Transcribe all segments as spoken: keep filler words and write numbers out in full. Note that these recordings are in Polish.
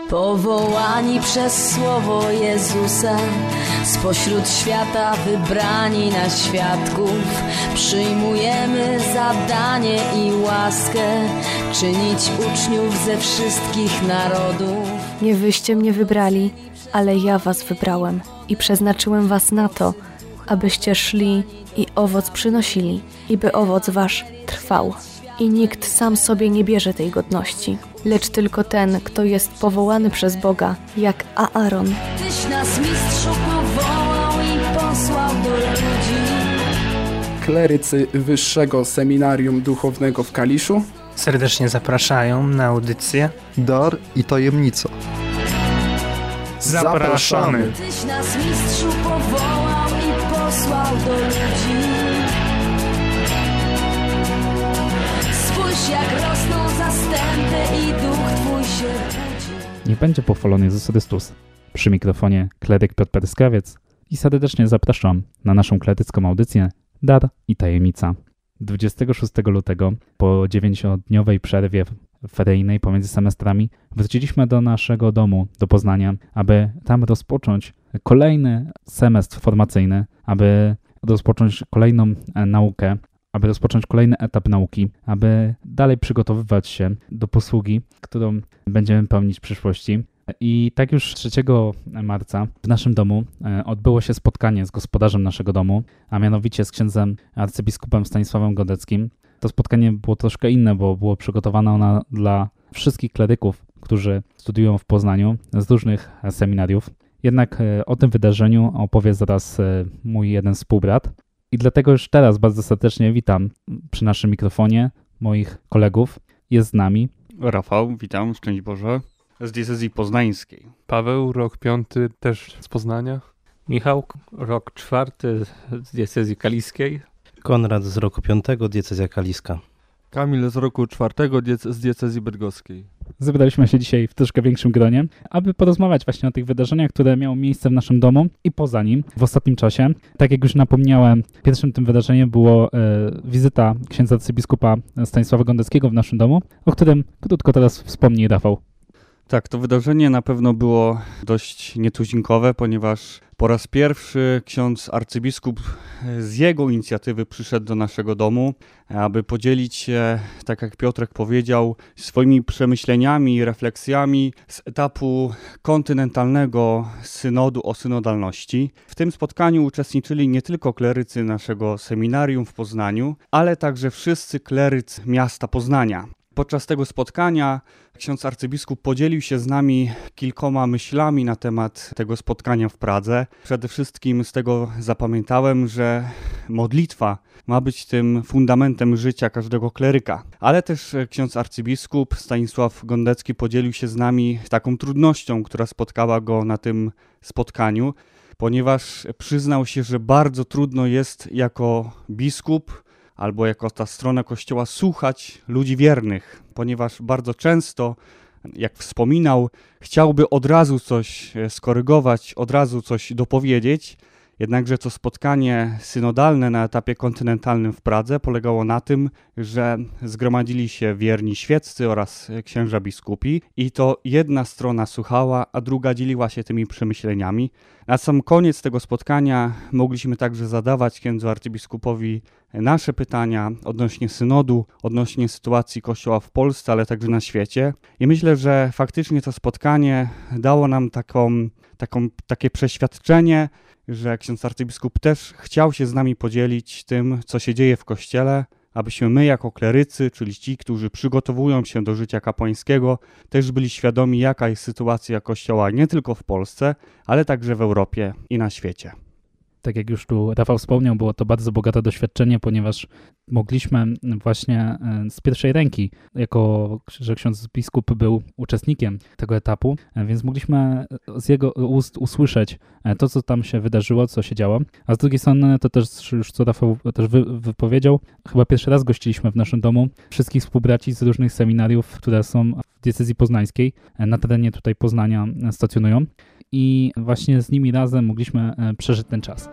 Powołani przez słowo Jezusa, spośród świata wybrani na świadków, przyjmujemy zadanie i łaskę czynić uczniów ze wszystkich narodów. Nie wyście mnie wybrali, ale ja was wybrałem i przeznaczyłem was na to, abyście szli i owoc przynosili, i by owoc wasz trwał. I nikt sam sobie nie bierze tej godności, lecz tylko ten, kto jest powołany przez Boga, jak Aaron. Tyś nas, mistrzu, powołał i posłał do ludzi. Klerycy Wyższego Seminarium Duchownego w Kaliszu serdecznie zapraszają na audycję Dar i tajemnica. Zapraszamy! Tyś nas, mistrzu, powołał i posłał do ludzi. Spójrz, jak rosną zastępy i duch Twój się budzi. Niech będzie pochwalony Jezus Chrystus. Przy mikrofonie kleryk Piotr Peryskawiec i serdecznie zapraszam na naszą klerycką audycję Dar i tajemnica. dwudziestego szóstego lutego, po dziewięciodniowej przerwie feryjnej pomiędzy semestrami, wróciliśmy do naszego domu, do Poznania, aby tam rozpocząć kolejny semestr formacyjny, aby rozpocząć kolejną naukę, aby rozpocząć kolejny etap nauki, aby dalej przygotowywać się do posługi, którą będziemy pełnić w przyszłości. I tak już trzeciego marca w naszym domu odbyło się spotkanie z gospodarzem naszego domu, a mianowicie z księdzem arcybiskupem Stanisławem Godeckim. To spotkanie było troszkę inne, bo było przygotowane ono dla wszystkich kleryków, którzy studiują w Poznaniu z różnych seminariów. Jednak o tym wydarzeniu opowie zaraz mój jeden współbrat. I dlatego już teraz bardzo serdecznie witam przy naszym mikrofonie moich kolegów. Jest z nami Rafał, witam, szczęść Boże, z diecezji poznańskiej. Paweł, rok piąty, też z Poznania. Michał, rok czwarty z diecezji kaliskiej. Konrad z roku piątego, diecezja kaliska. Kamil z roku czwartego diece- z diecezji bydgoskiej. Zebraliśmy się dzisiaj w troszkę większym gronie, aby porozmawiać właśnie o tych wydarzeniach, które miały miejsce w naszym domu i poza nim w ostatnim czasie. Tak jak już napomniałem, pierwszym tym wydarzeniem było e, wizyta księdza arcybiskupa Stanisława Godeckiego w naszym domu, o którym krótko teraz wspomni Rafał. Tak, to wydarzenie na pewno było dość nietuzinkowe, ponieważ po raz pierwszy ksiądz arcybiskup z jego inicjatywy przyszedł do naszego domu, aby podzielić się, tak jak Piotrek powiedział, swoimi przemyśleniami i refleksjami z etapu kontynentalnego synodu o synodalności. W tym spotkaniu uczestniczyli nie tylko klerycy naszego seminarium w Poznaniu, ale także wszyscy klerycy miasta Poznania. Podczas tego spotkania ksiądz arcybiskup podzielił się z nami kilkoma myślami na temat tego spotkania w Pradze. Przede wszystkim z tego zapamiętałem, że modlitwa ma być tym fundamentem życia każdego kleryka. Ale też ksiądz arcybiskup Stanisław Godecki podzielił się z nami taką trudnością, która spotkała go na tym spotkaniu, ponieważ przyznał się, że bardzo trudno jest jako biskup albo jako ta strona Kościoła słuchać ludzi wiernych, ponieważ bardzo często, jak wspominał, chciałby od razu coś skorygować, od razu coś dopowiedzieć, jednakże to spotkanie synodalne na etapie kontynentalnym w Pradze polegało na tym, że zgromadzili się wierni świeccy oraz księża biskupi i to jedna strona słuchała, a druga dzieliła się tymi przemyśleniami. Na sam koniec tego spotkania mogliśmy także zadawać księdzu arcybiskupowi nasze pytania odnośnie synodu, odnośnie sytuacji Kościoła w Polsce, ale także na świecie. I myślę, że faktycznie to spotkanie dało nam taką, taką, takie przeświadczenie, że ksiądz arcybiskup też chciał się z nami podzielić tym, co się dzieje w Kościele, abyśmy my jako klerycy, czyli ci, którzy przygotowują się do życia kapłańskiego, też byli świadomi, jaka jest sytuacja Kościoła nie tylko w Polsce, ale także w Europie i na świecie. Tak jak już tu Rafał wspomniał, było to bardzo bogate doświadczenie, ponieważ mogliśmy właśnie z pierwszej ręki, jako że ksiądz biskup był uczestnikiem tego etapu, więc mogliśmy z jego ust usłyszeć to, co tam się wydarzyło, co się działo. A z drugiej strony, to też już co Rafał też wy, wypowiedział, chyba pierwszy raz gościliśmy w naszym domu wszystkich współbraci z różnych seminariów, które są w diecezji poznańskiej, na terenie tutaj Poznania stacjonują. I właśnie z nimi razem mogliśmy przeżyć ten czas.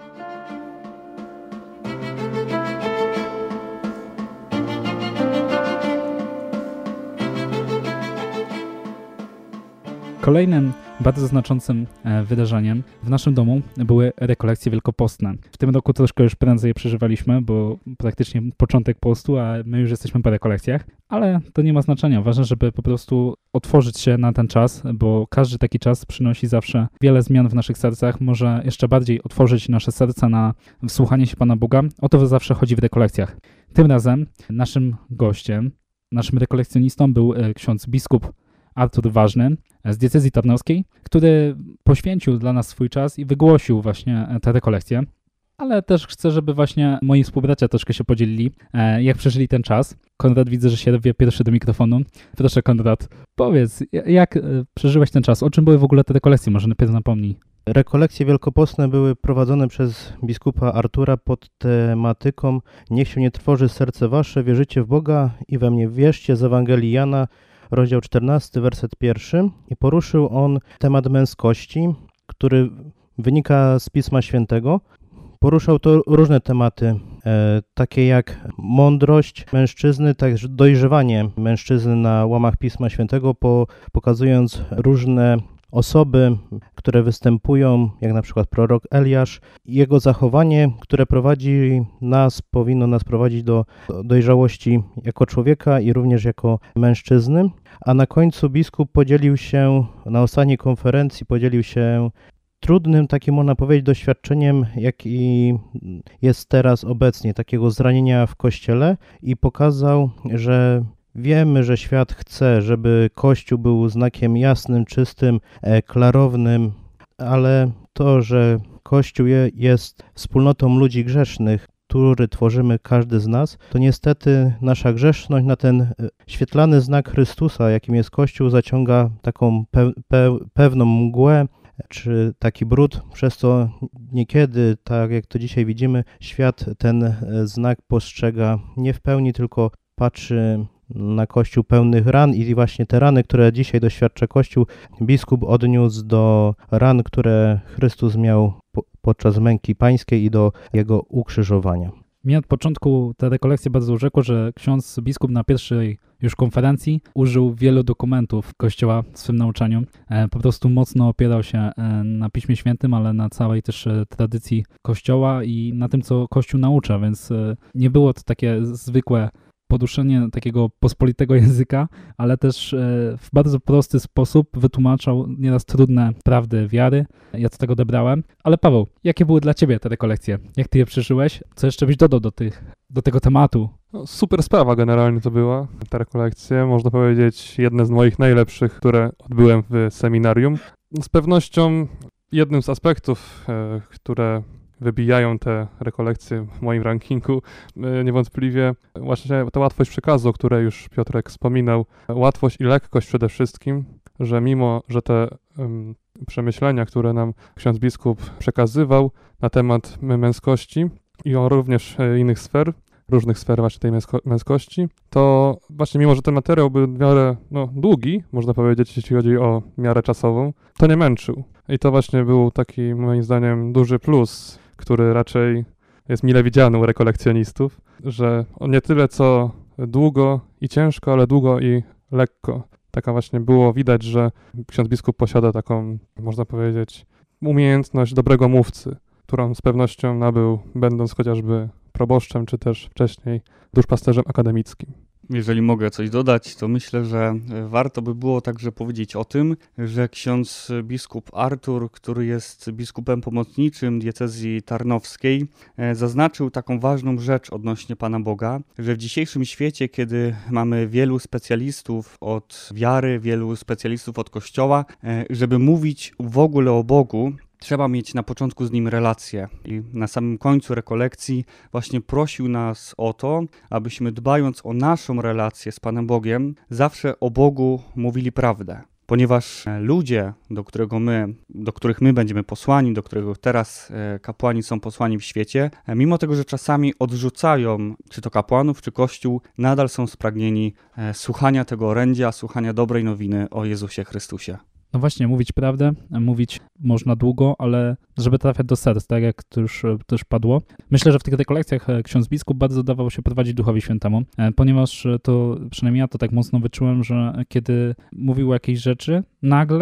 Kolejnym bardzo znaczącym wydarzeniem w naszym domu były rekolekcje wielkopostne. W tym roku troszkę już prędzej je przeżywaliśmy, bo praktycznie początek postu, a my już jesteśmy po rekolekcjach, ale to nie ma znaczenia. Ważne, żeby po prostu otworzyć się na ten czas, bo każdy taki czas przynosi zawsze wiele zmian w naszych sercach, może jeszcze bardziej otworzyć nasze serca na wsłuchanie się Pana Boga. O to zawsze chodzi w rekolekcjach. Tym razem naszym gościem, naszym rekolekcjonistą był ksiądz biskup Artur Ważny z diecezji tarnowskiej, który poświęcił dla nas swój czas i wygłosił właśnie te rekolekcje. Ale też chcę, żeby właśnie moi współbracia troszkę się podzielili, jak przeżyli ten czas. Konrad, widzę, że się rwie pierwszy do mikrofonu. Proszę, Konrad, powiedz, jak przeżyłeś ten czas? O czym były w ogóle te rekolekcje? Może najpierw napomnij. Rekolekcje wielkopostne były prowadzone przez biskupa Artura pod tematyką Niech się nie trwoży serce wasze, wierzycie w Boga i we mnie wierzcie, z Ewangelii Jana, rozdział czternasty, werset pierwszy. I poruszył on temat męskości, który wynika z Pisma Świętego. Poruszał to różne tematy, e, takie jak mądrość mężczyzny, także dojrzewanie mężczyzny na łamach Pisma Świętego, po, pokazując różne osoby, które występują, jak na przykład prorok Eliasz. Jego zachowanie, które prowadzi nas, powinno nas prowadzić do dojrzałości jako człowieka i również jako mężczyzny. A na końcu biskup podzielił się, na ostatniej konferencji podzielił się trudnym, takim można powiedzieć, doświadczeniem, jaki jest teraz obecnie, takiego zranienia w Kościele, i pokazał, że wiemy, że świat chce, żeby Kościół był znakiem jasnym, czystym, klarownym, ale to, że Kościół jest wspólnotą ludzi grzesznych, który tworzymy każdy z nas, to niestety nasza grzeszność na ten świetlany znak Chrystusa, jakim jest Kościół, zaciąga taką pe- pe- pewną mgłę, czy taki brud, przez co niekiedy, tak jak to dzisiaj widzimy, świat ten znak postrzega nie w pełni, tylko patrzy na Kościół pełnych ran i właśnie te rany, które dzisiaj doświadcza Kościół, biskup odniósł do ran, które Chrystus miał po, podczas męki pańskiej i do jego ukrzyżowania. Mnie od początku ta rekolekcja bardzo urzekła, że ksiądz biskup na pierwszej już konferencji użył wielu dokumentów Kościoła w swym nauczaniu. Po prostu mocno opierał się na Piśmie Świętym, ale na całej też tradycji Kościoła i na tym, co Kościół naucza, więc nie było to takie zwykłe poduszenie takiego pospolitego języka, ale też w bardzo prosty sposób wytłumaczał nieraz trudne prawdy wiary. Ja do tego odebrałem. Ale Paweł, jakie były dla Ciebie te rekolekcje? Jak Ty je przeżyłeś? Co jeszcze byś dodał do, tych, do tego tematu? No, super sprawa generalnie to była, te rekolekcje. Można powiedzieć, jedne z moich najlepszych, które odbyłem w seminarium. Z pewnością jednym z aspektów, e, które wybijają te rekolekcje w moim rankingu, niewątpliwie właśnie ta łatwość przekazu, o której już Piotrek wspominał, łatwość i lekkość przede wszystkim, że mimo, że te um, przemyślenia, które nam ksiądz biskup przekazywał na temat męskości i o również innych sfer, różnych sfer właśnie tej męsko- męskości, to właśnie mimo, że ten materiał był w miarę no, długi, można powiedzieć, jeśli chodzi o miarę czasową, to nie męczył. I to właśnie był taki, moim zdaniem, duży plus, który raczej jest mile widziany u rekolekcjonistów, że on nie tyle co długo i ciężko, ale długo i lekko. Taka właśnie było widać, że ksiądz biskup posiada taką, można powiedzieć, umiejętność dobrego mówcy, którą z pewnością nabył, będąc chociażby proboszczem, czy też wcześniej duszpasterzem akademickim. Jeżeli mogę coś dodać, to myślę, że warto by było także powiedzieć o tym, że ksiądz biskup Artur, który jest biskupem pomocniczym diecezji tarnowskiej, zaznaczył taką ważną rzecz odnośnie Pana Boga, że w dzisiejszym świecie, kiedy mamy wielu specjalistów od wiary, wielu specjalistów od Kościoła, żeby mówić w ogóle o Bogu, trzeba mieć na początku z Nim relację. I na samym końcu rekolekcji właśnie prosił nas o to, abyśmy dbając o naszą relację z Panem Bogiem, zawsze o Bogu mówili prawdę. Ponieważ ludzie, do, którego my, do których my będziemy posłani, do których teraz kapłani są posłani w świecie, mimo tego, że czasami odrzucają czy to kapłanów, czy Kościół, nadal są spragnieni słuchania tego orędzia, słuchania dobrej nowiny o Jezusie Chrystusie. No właśnie, mówić prawdę, mówić można długo, ale żeby trafiać do serc, tak jak to już, to już padło. Myślę, że w tych rekolekcjach ksiądz biskup bardzo dawał się prowadzić Duchowi Świętemu, ponieważ to, przynajmniej ja to tak mocno wyczułem, że kiedy mówił o jakiejś rzeczy, nagle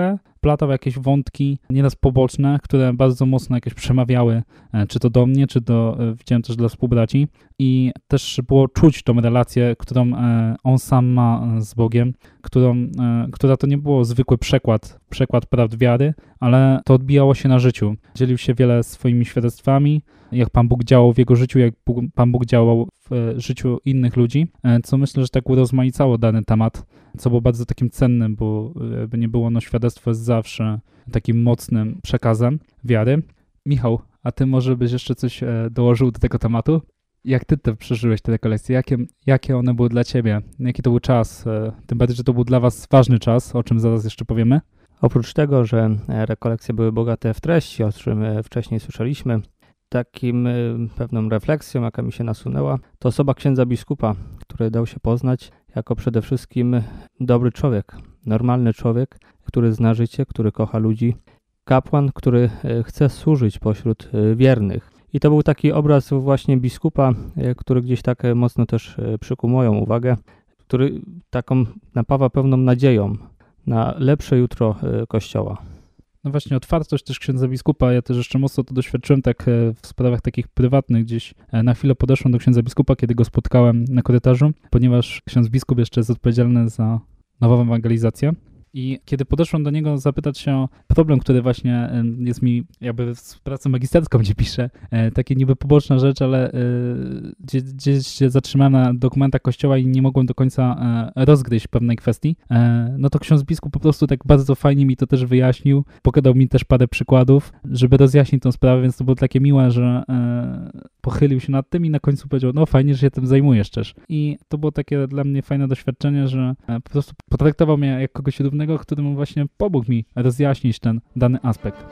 wplatał jakieś wątki, nieraz poboczne, które bardzo mocno jakieś przemawiały, czy to do mnie, czy do, widziałem też dla współbraci i też było czuć tą relację, którą on sam ma z Bogiem, którą, która to nie było zwykły przekład, przekład prawd wiary, ale to odbijało się na życiu. Dzielił się wiele swoimi świadectwami, jak Pan Bóg działał w jego życiu, jak Pan Bóg działał w życiu innych ludzi, co myślę, że tak urozmaicało dany temat, co było bardzo takim cennym, bo jakby nie było, no świadectwo jest zawsze takim mocnym przekazem wiary. Michał, a ty może byś jeszcze coś dołożył do tego tematu? Jak ty te przeżyłeś te rekolekcje? Jakie, jakie one były dla ciebie? Jaki to był czas? Tym bardziej, że to był dla was ważny czas, o czym zaraz jeszcze powiemy. Oprócz tego, że rekolekcje były bogate w treści, o czym wcześniej słyszeliśmy, takim pewną refleksją, jaka mi się nasunęła, to osoba księdza biskupa, który dał się poznać jako przede wszystkim dobry człowiek, normalny człowiek, który zna życie, który kocha ludzi, kapłan, który chce służyć pośród wiernych. I to był taki obraz właśnie biskupa, który gdzieś tak mocno też przykuł moją uwagę, który taką napawa pewną nadzieją na lepsze jutro Kościoła. No właśnie, otwartość też księdza biskupa, ja też jeszcze mocno to doświadczyłem tak w sprawach takich prywatnych, gdzieś na chwilę podeszłem do księdza biskupa, kiedy go spotkałem na korytarzu, ponieważ ksiądz biskup jeszcze jest odpowiedzialny za nową ewangelizację. I kiedy podeszłem do niego zapytać się o problem, który właśnie jest mi jakby z pracą magisterską, gdzie piszę, takie niby poboczna rzecz, ale gdzie, gdzieś się zatrzymałem na dokumentach kościoła i nie mogłem do końca rozgryźć pewnej kwestii, no to ksiądz biskup po prostu tak bardzo fajnie mi to też wyjaśnił, pokazał mi też parę przykładów, żeby rozjaśnić tą sprawę, więc to było takie miłe, że pochylił się nad tym i na końcu powiedział, no fajnie, że się tym zajmujesz też. I to było takie dla mnie fajne doświadczenie, że po prostu potraktował mnie jak kogoś równego, któremu właśnie pomógł mi rozjaśnić ten dany aspekt.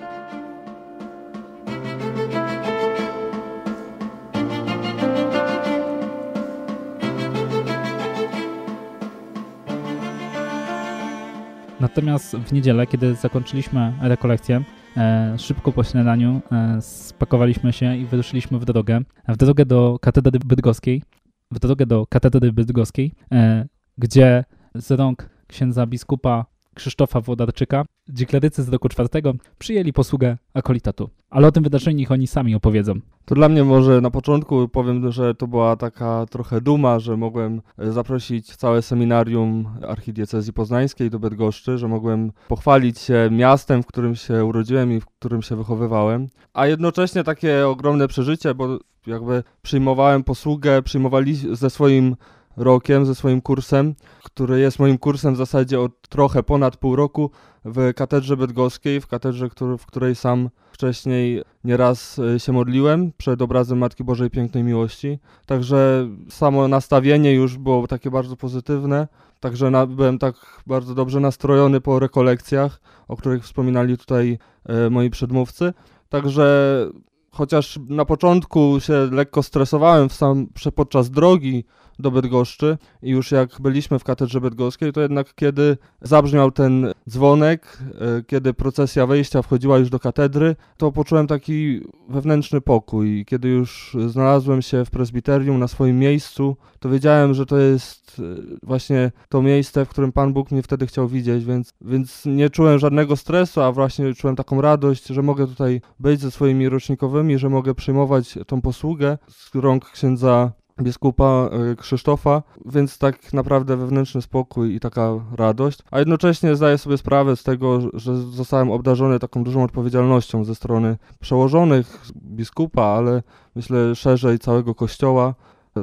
Natomiast w niedzielę, kiedy zakończyliśmy rekolekcję, e, szybko po śniadaniu e, spakowaliśmy się i wyruszyliśmy w drogę, w drogę do katedry bydgoskiej, w drogę do katedry bydgoskiej, e, gdzie z rąk księdza biskupa Krzysztofa Włodarczyka, gdzie klerycy z roku czwartego przyjęli posługę akolitatu. Ale o tym wydarzeniu niech oni sami opowiedzą. To dla mnie może na początku powiem, że to była taka trochę duma, że mogłem zaprosić całe seminarium archidiecezji poznańskiej do Bydgoszczy, że mogłem pochwalić się miastem, w którym się urodziłem i w którym się wychowywałem. A jednocześnie takie ogromne przeżycie, bo jakby przyjmowałem posługę, przyjmowali ze swoim rokiem, ze swoim kursem, który jest moim kursem w zasadzie od trochę ponad pół roku w katedrze bydgoskiej, w katedrze, który, w której sam wcześniej nieraz się modliłem przed obrazem Matki Bożej Pięknej Miłości. Także samo nastawienie już było takie bardzo pozytywne, także na, byłem tak bardzo dobrze nastrojony po rekolekcjach, o których wspominali tutaj e, moi przedmówcy. Także chociaż na początku się lekko stresowałem w sam, podczas drogi do Bydgoszczy i już jak byliśmy w katedrze bydgoskiej, to jednak kiedy zabrzmiał ten dzwonek, kiedy procesja wejścia wchodziła już do katedry, to poczułem taki wewnętrzny pokój. Kiedy już znalazłem się w prezbiterium na swoim miejscu, to wiedziałem, że to jest właśnie to miejsce, w którym Pan Bóg mnie wtedy chciał widzieć, więc, więc nie czułem żadnego stresu, a właśnie czułem taką radość, że mogę tutaj być ze swoimi rocznikowymi, że mogę przyjmować tą posługę z rąk księdza biskupa Krzysztofa, więc tak naprawdę wewnętrzny spokój i taka radość, a jednocześnie zdaję sobie sprawę z tego, że zostałem obdarzony taką dużą odpowiedzialnością ze strony przełożonych, biskupa, ale myślę szerzej całego Kościoła,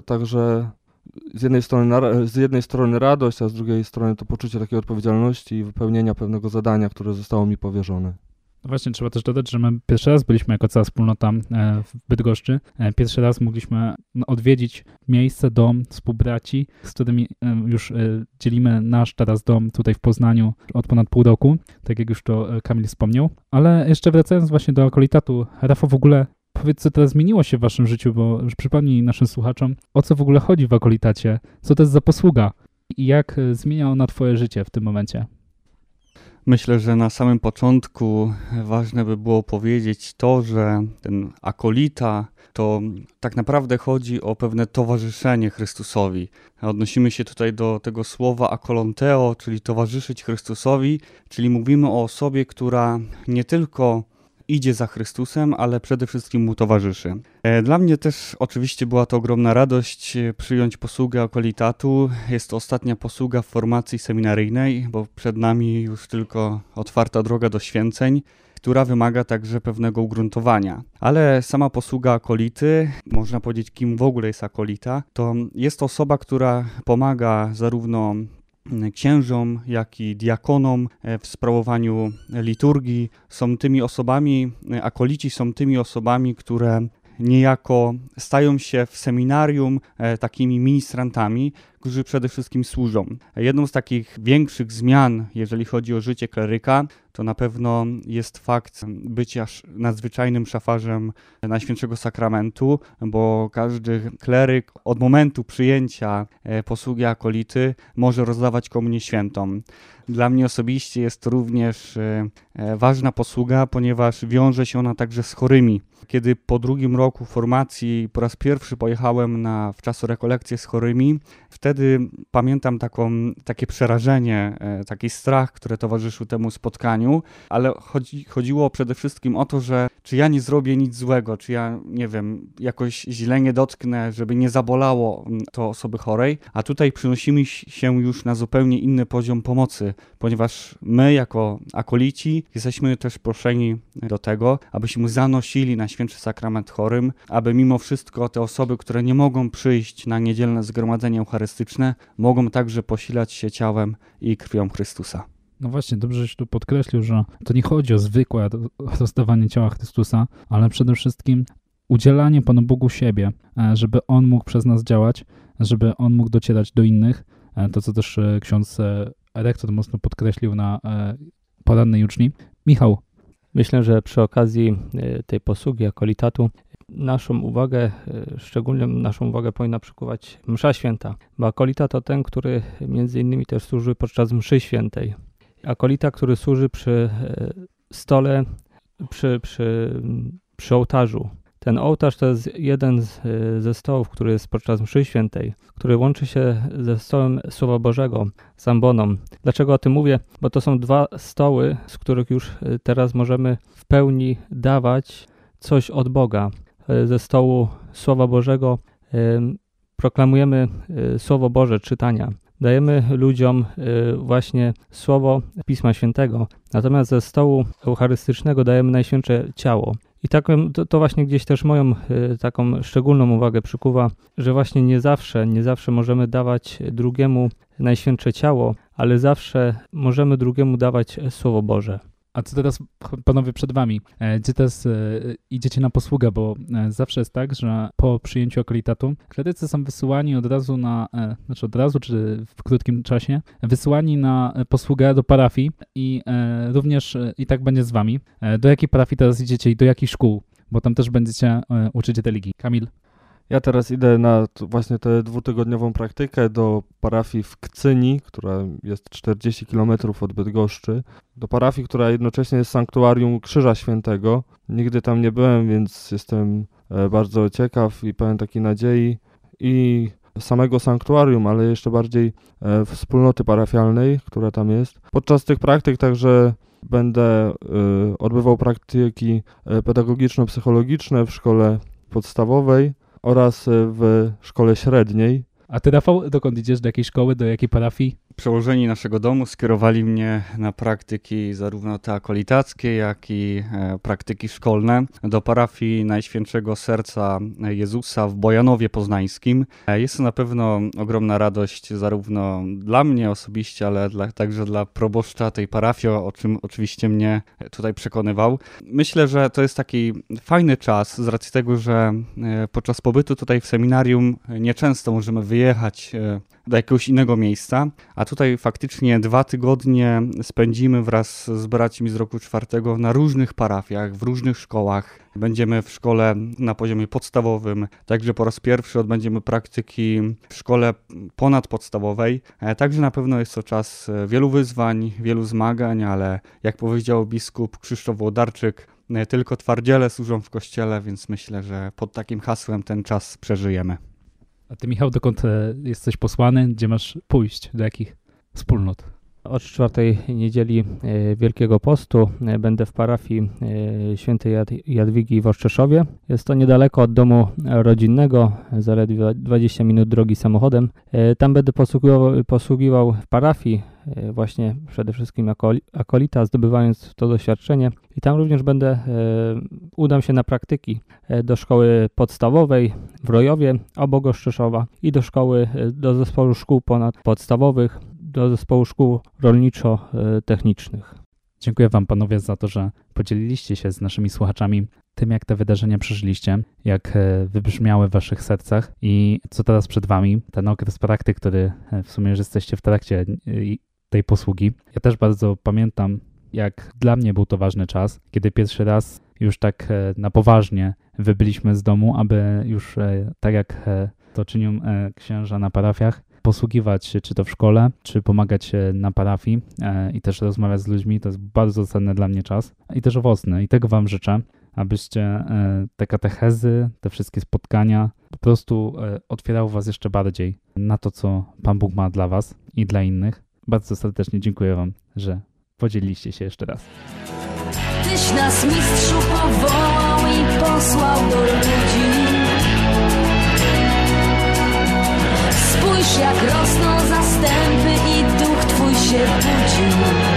także z jednej strony, z jednej strony radość, a z drugiej strony to poczucie takiej odpowiedzialności i wypełnienia pewnego zadania, które zostało mi powierzone. No właśnie, trzeba też dodać, że my pierwszy raz byliśmy jako cała wspólnota w Bydgoszczy. Pierwszy raz mogliśmy odwiedzić miejsce, dom współbraci, z którymi już dzielimy nasz teraz dom tutaj w Poznaniu od ponad pół roku, tak jak już to Kamil wspomniał. Ale jeszcze wracając właśnie do akolitatu, Rafał, w ogóle powiedz, co teraz zmieniło się w waszym życiu, bo już przypomnij naszym słuchaczom, o co w ogóle chodzi w akolitacie, co to jest za posługa i jak zmienia ona twoje życie w tym momencie. Myślę, że na samym początku ważne by było powiedzieć to, że ten akolita to tak naprawdę chodzi o pewne towarzyszenie Chrystusowi. Odnosimy się tutaj do tego słowa akolonteo, czyli towarzyszyć Chrystusowi, czyli mówimy o osobie, która nie tylko idzie za Chrystusem, ale przede wszystkim Mu towarzyszy. Dla mnie też oczywiście była to ogromna radość przyjąć posługę akolitatu. Jest to ostatnia posługa w formacji seminaryjnej, bo przed nami już tylko otwarta droga do święceń, która wymaga także pewnego ugruntowania. Ale sama posługa akolity, można powiedzieć, kim w ogóle jest akolita, to jest to osoba, która pomaga zarówno księżom, jak i diakonom w sprawowaniu liturgii. Są tymi osobami, akolici są tymi osobami, które niejako stają się w seminarium e, takimi ministrantami, którzy przede wszystkim służą. Jedną z takich większych zmian, jeżeli chodzi o życie kleryka, to na pewno jest fakt bycia nadzwyczajnym szafarzem Najświętszego Sakramentu, bo każdy kleryk od momentu przyjęcia e, posługi akolity może rozdawać komunię świętą. Dla mnie osobiście jest to również e, ważna posługa, ponieważ wiąże się ona także z chorymi. Kiedy po drugim roku formacji po raz pierwszy pojechałem na wczasorekolekcję z chorymi, wtedy pamiętam taką, takie przerażenie, taki strach, które towarzyszył temu spotkaniu, ale chodzi, chodziło przede wszystkim o to, że czy ja nie zrobię nic złego, czy ja, nie wiem, jakoś źle nie dotknę, żeby nie zabolało to osoby chorej, a tutaj przynosimy się już na zupełnie inny poziom pomocy, ponieważ my jako akolici jesteśmy też proszeni do tego, abyśmy zanosili na Święty Sakrament chorym, aby mimo wszystko te osoby, które nie mogą przyjść na niedzielne zgromadzenie eucharystyczne, mogą także posilać się ciałem i krwią Chrystusa. No właśnie, dobrze, żeś tu podkreślił, że to nie chodzi o zwykłe rozdawanie ciała Chrystusa, ale przede wszystkim udzielanie Panu Bogu siebie, żeby On mógł przez nas działać, żeby On mógł docierać do innych. To, co też ksiądz rektor mocno podkreślił na porannej juczni. Michał. Myślę, że przy okazji tej posługi akolitatu naszą uwagę, szczególnie naszą uwagę powinna przykuwać msza święta, bo akolita to ten, który między innymi też służy podczas mszy świętej. Akolita, który służy przy stole, przy, przy, przy ołtarzu. Ten ołtarz to jest jeden z, ze stołów, który jest podczas mszy świętej, który łączy się ze stołem Słowa Bożego, z amboną. Dlaczego o tym mówię? Bo to są dwa stoły, z których już teraz możemy w pełni dawać coś od Boga. Ze stołu Słowa Bożego proklamujemy Słowo Boże, czytania. Dajemy ludziom właśnie Słowo Pisma Świętego, natomiast ze stołu eucharystycznego dajemy Najświętsze Ciało. I tak to, to właśnie gdzieś też moją taką szczególną uwagę przykuwa, że właśnie nie zawsze, nie zawsze możemy dawać drugiemu Najświętsze Ciało, ale zawsze możemy drugiemu dawać Słowo Boże. A co teraz, panowie, przed wami? Gdzie teraz e, idziecie na posługę? Bo e, zawsze jest tak, że po przyjęciu akolitatu klerycy są wysyłani od razu na, e, znaczy od razu, czy w krótkim czasie, wysyłani na posługę do parafii i e, również e, i tak będzie z wami. E, do jakiej parafii teraz idziecie i do jakich szkół? Bo tam też będziecie e, uczyć religii. Kamil? Ja teraz idę na właśnie tę dwutygodniową praktykę do parafii w Kcyni, która jest czterdzieści kilometrów od Bydgoszczy. Do parafii, która jednocześnie jest sanktuarium Krzyża Świętego. Nigdy tam nie byłem, więc jestem bardzo ciekaw i pełen takiej nadziei i samego sanktuarium, ale jeszcze bardziej wspólnoty parafialnej, która tam jest. Podczas tych praktyk także będę odbywał praktyki pedagogiczno-psychologiczne w szkole podstawowej oraz w szkole średniej. A ty, Rafał, dokąd idziesz? Do jakiej szkoły, do jakiej parafii? Przełożeni naszego domu skierowali mnie na praktyki zarówno te akolitackie, jak i e, praktyki szkolne do parafii Najświętszego Serca Jezusa w Bojanowie Poznańskim. E, jest to na pewno ogromna radość zarówno dla mnie osobiście, ale dla, także dla proboszcza tej parafii, o czym oczywiście mnie tutaj przekonywał. Myślę, że to jest taki fajny czas z racji tego, że e, podczas pobytu tutaj w seminarium nieczęsto możemy wyjechać wyjechać do jakiegoś innego miejsca, a tutaj faktycznie dwa tygodnie spędzimy wraz z braćmi z roku czwartego na różnych parafiach, w różnych szkołach. Będziemy w szkole na poziomie podstawowym, także po raz pierwszy odbędziemy praktyki w szkole ponadpodstawowej. Także na pewno jest to czas wielu wyzwań, wielu zmagań, ale jak powiedział biskup Krzysztof Włodarczyk, tylko twardziele służą w kościele, więc myślę, że pod takim hasłem ten czas przeżyjemy. A ty, Michał, dokąd jesteś posłany? Gdzie masz pójść? Do jakich wspólnot? Od czwartej niedzieli Wielkiego Postu będę w parafii świętej Jadwigi w Ostrzeszowie. Jest to niedaleko od domu rodzinnego, zaledwie dwadzieścia minut drogi samochodem. Tam będę posługiwał, posługiwał w parafii, właśnie przede wszystkim jako akolita, zdobywając to doświadczenie. I tam również będę, udam się na praktyki do szkoły podstawowej w Rojowie obok Ostrzeszowa i do szkoły, do zespołu szkół ponadpodstawowych, do zespołu szkół rolniczo-technicznych. Dziękuję wam, panowie, za to, że podzieliliście się z naszymi słuchaczami tym, jak te wydarzenia przeżyliście, jak wybrzmiały w waszych sercach i co teraz przed wami, ten okres praktyk, który w sumie już jesteście w trakcie tej posługi. Ja też bardzo pamiętam, jak dla mnie był to ważny czas, kiedy pierwszy raz już tak na poważnie wybyliśmy z domu, aby już tak jak to czynią księża na parafiach, posługiwać się czy to w szkole, czy pomagać na parafii e, i też rozmawiać z ludźmi. To jest bardzo cenny dla mnie czas i też owocny. I tego wam życzę, abyście e, te katechezy, te wszystkie spotkania po prostu e, otwierały was jeszcze bardziej na to, co Pan Bóg ma dla was i dla innych. Bardzo serdecznie dziękuję wam, że podzieliliście się jeszcze raz. Tyś nas, mistrzu, powołał i posłał do ludzi. Spójrz, jak rosną zastępy i duch Twój się budzi.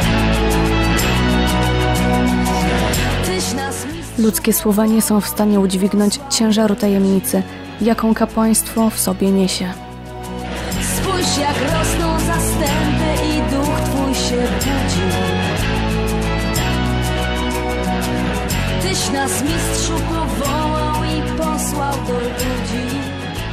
Tyś nas, mistrzu... Ludzkie słowa nie są w stanie udźwignąć ciężaru tajemnicy, jaką kapłaństwo w sobie niesie. Spójrz, jak rosną zastępy i duch Twój się budzi. Tyś nas, mistrzu, powołał i posłał do ludzi.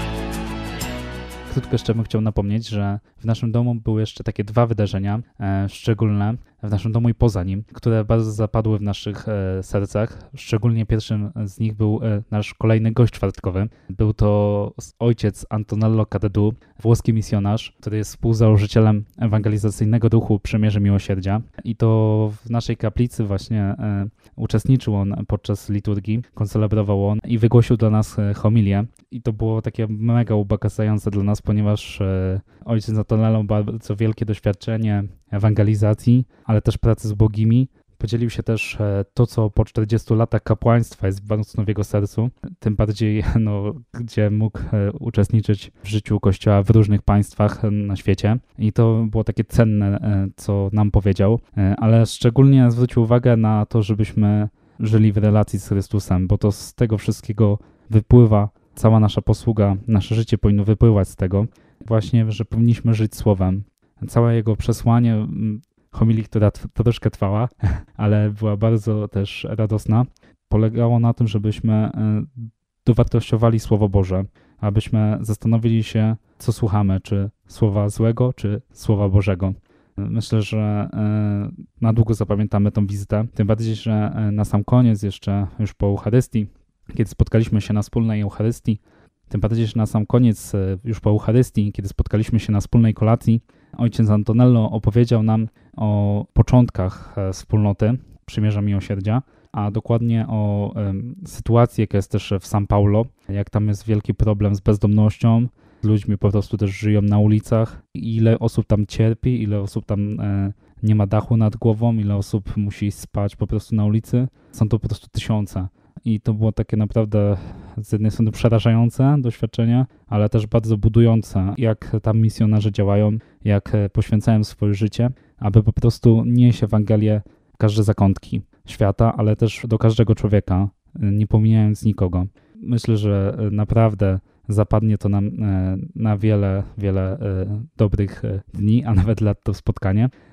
Krótko jeszcze bym chciał napomnieć, że w naszym domu były jeszcze takie dwa wydarzenia e, szczególne, w naszym domu i poza nim, które bardzo zapadły w naszych e, sercach. Szczególnie pierwszym z nich był e, nasz kolejny gość czwartkowy. Był to ojciec Antonello Cadedu, włoski misjonarz, który jest współzałożycielem ewangelizacyjnego ruchu Przymierze Miłosierdzia. I to w naszej kaplicy właśnie e, uczestniczył on podczas liturgii, koncelebrował on i wygłosił dla nas homilię. I to było takie mega ubogacające dla nas, ponieważ e, ojciec Antonello ma bardzo wielkie doświadczenie ewangelizacji, ale też pracy z ubogimi. Podzielił się też to, co po czterdziestu latach kapłaństwa jest mocno w jego sercu, tym bardziej, no, gdzie mógł uczestniczyć w życiu Kościoła w różnych państwach na świecie. I to było takie cenne, co nam powiedział, ale szczególnie zwrócił uwagę na to, żebyśmy żyli w relacji z Chrystusem, bo to z tego wszystkiego wypływa cała nasza posługa, nasze życie powinno wypływać z tego właśnie, że powinniśmy żyć Słowem. Całe jego przesłanie, homilii, która troszkę trwała, ale była bardzo też radosna, polegało na tym, żebyśmy dowartościowali Słowo Boże, abyśmy zastanowili się, co słuchamy, czy Słowa złego, czy Słowa Bożego. Myślę, że na długo zapamiętamy tą wizytę, tym bardziej, że na sam koniec, jeszcze już po Eucharystii, kiedy spotkaliśmy się na wspólnej Eucharystii, tym bardziej, że na sam koniec, już po Eucharystii, kiedy spotkaliśmy się na wspólnej kolacji, ojciec Antonello opowiedział nam o początkach wspólnoty Przymierza Miłosierdzia, a dokładnie o um, sytuacji, jaka jest też w São Paulo, jak tam jest wielki problem z bezdomnością, ludźmi po prostu też żyją na ulicach, ile osób tam cierpi, ile osób tam e, nie ma dachu nad głową, ile osób musi spać po prostu na ulicy. Są to po prostu tysiące. I to było takie naprawdę z jednej strony przerażające doświadczenie, ale też bardzo budujące, jak tam misjonarze działają, jak poświęcają swoje życie, aby po prostu nieść Ewangelię w każde zakątki świata, ale też do każdego człowieka, nie pomijając nikogo. Myślę, że naprawdę zapadnie to nam na wiele, wiele dobrych dni, a nawet lat to spotkanie.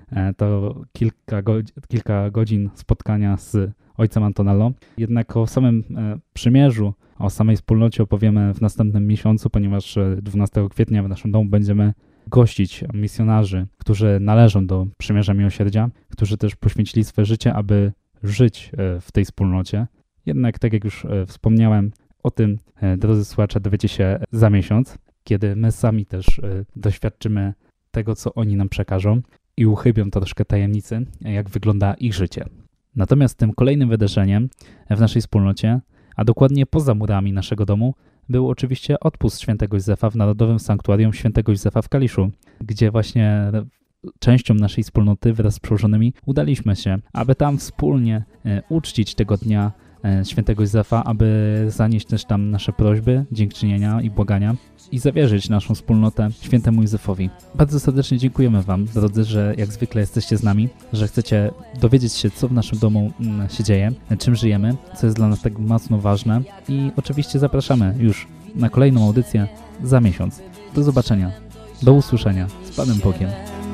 to kilka, go, kilka godzin spotkania z ojcem Antonello. Jednak o samym przymierzu, o samej wspólnocie opowiemy w następnym miesiącu, ponieważ dwunastego kwietnia w naszym domu będziemy gościć misjonarzy, którzy należą do Przymierza Miłosierdzia, którzy też poświęcili swoje życie, aby żyć w tej wspólnocie. Jednak, tak jak już wspomniałem, o tym, drodzy słuchacze, dowiecie się za miesiąc, kiedy my sami też doświadczymy tego, co oni nam przekażą i uchybią troszkę tajemnicy, jak wygląda ich życie. Natomiast tym kolejnym wydarzeniem w naszej wspólnocie, a dokładnie poza murami naszego domu, był oczywiście odpust świętego Józefa w Narodowym Sanktuarium świętego Józefa w Kaliszu, gdzie właśnie częścią naszej wspólnoty wraz z przełożonymi udaliśmy się, aby tam wspólnie uczcić tego dnia świętego Józefa, aby zanieść też tam nasze prośby, dziękczynienia i błagania i zawierzyć naszą wspólnotę świętemu Józefowi. Bardzo serdecznie dziękujemy Wam, drodzy, że jak zwykle jesteście z nami, że chcecie dowiedzieć się, co w naszym domu się dzieje, czym żyjemy, co jest dla nas tak mocno ważne i oczywiście zapraszamy już na kolejną audycję za miesiąc. Do zobaczenia, do usłyszenia, z Panem Bogiem.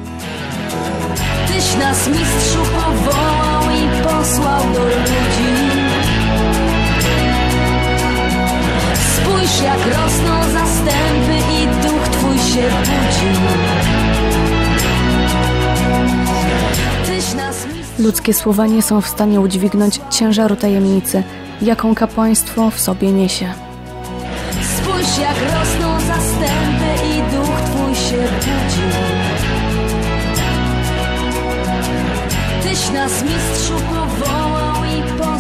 Tyś nas, mistrzu, powołał i posłał do ludzi. Spójrz, jak rosną zastępy i duch Twój się budzi. Tyś nas, mistrzu... Ludzkie słowa nie są w stanie udźwignąć ciężaru tajemnicy, jaką kapłaństwo w sobie niesie. Spójrz, jak rosną zastępy i duch Twój się budzi. Tyś nas, mistrzu, powołał i posłał